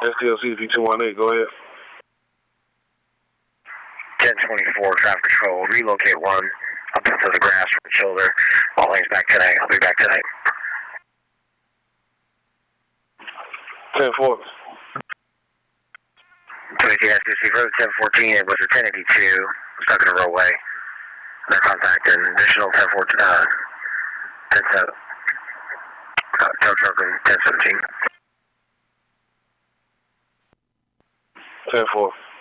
STLCP 218, go ahead. 1024 traffic control, relocate 1 up to the grass from the shoulder. All lanes back tonight. I'll be back tonight. 10-4. 22 STC Road 1014, it was a 1082, stuck in a roadway. No contact, and additional 1014, 10-7, tow truck 1017. 10-4.